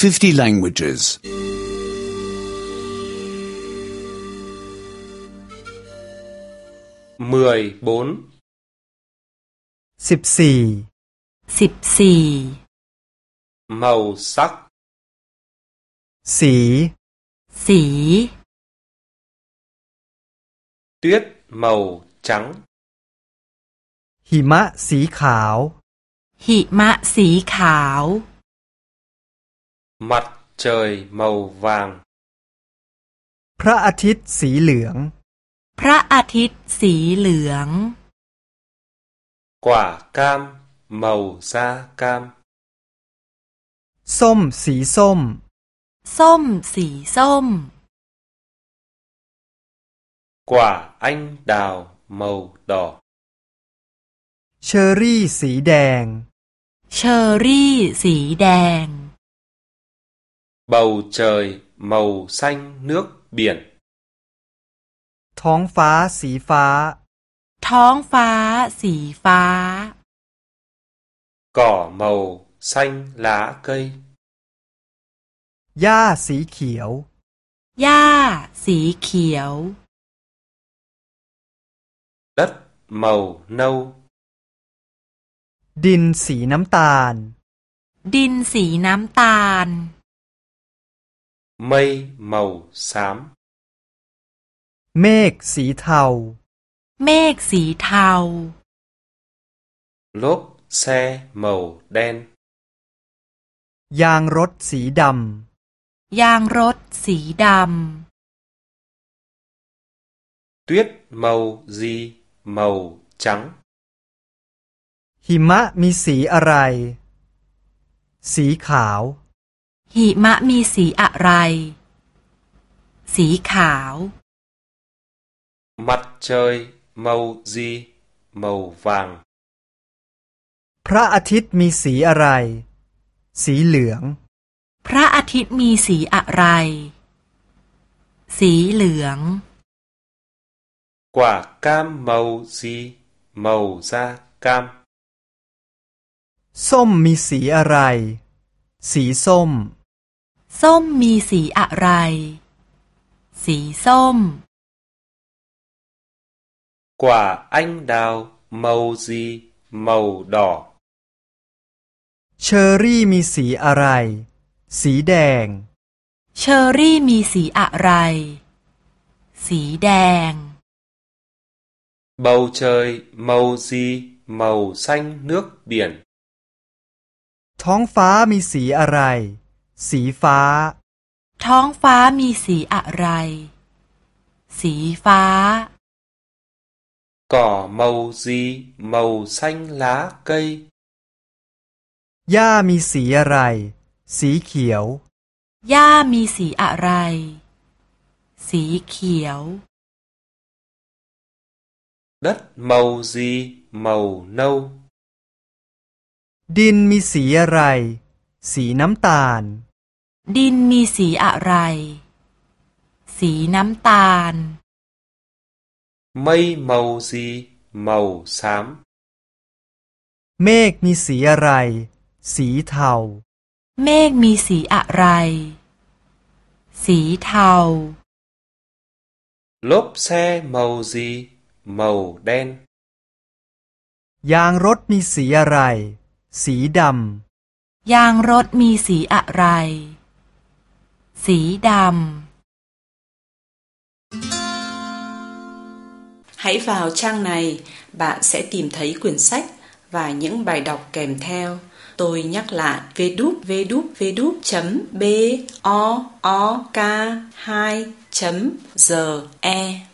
50 languages. 14 14 màu sắc สี tuyết màu trắng หิมะสีขาวหิมะสีขาว mặt trời màu vàng พระอาทิตย์สีเหลืองพระอาทิตย์สีเหลือง quả cam màu da cam ส้มสีส้มส้มสีส้ม quả anh đào màu đỏ เชอร์รี่สีแดงเชอร์รี่สีแดง bầu trời màu xanh nước biển ท้องฟ้าสีฟ้าท้องฟ้าสีฟ้า cỏ màu xanh lá cây หญ้าสีเขียวหญ้าสีเขียว đất màu nâu ดินสีน้ำตาลดินสีน้ำตาล mây màu xám เมฆสีเทาเมฆสีเทา lốp xe màu đen ยางรถสีดำยางรถสีด tuyết màu gì màu trắng หิมะมีสีอะไร สีขาวำหิมะมีสีอะไร สีขาว mặt trời màu gì màu vàng พระอาทิตย์มีสีอะไร สีเหลืองพระอาทิตย์มีสีอะไร สีเหลือง quả cam màu gì màu da cam ส้มมีสีอะไร สีส้มส้มมีสีอะไร สีส้ม quả anh đào màu gì màu đỏ เชอร์รี่มีสีอะไร สีแดงเชอร์รี่มีสีอะไร สีแดง bầu trời màu gì màu xanh nước biển ท้องฟ้ามีสีอะไร สีฟ้าท้องฟ้ามีสีอะไร สีฟ้า cỏ màu gì màu xanh lá cây หญ้ามีสีอะไร สีเขียวหญ้ามีสีอะไร สีเขียว đất màu gì màu nâu ดินมีสีอะไร สีน้ำตาลดินมีสีอะไร สีน้ำตาล mây màu gì màu xám เมฆมีสีอะไร สีเทาเมฆมีสีอะไร สีเทา lốp xe màu gì màu đen ยางรถมีสีอะไร สีดำยางรถมีสีอะไร สีดำ Hãy vào trang này, bạn sẽ tìm thấy quyển sách và những bài đọc kèm theo. Tôi nhắc lại www.book2.ge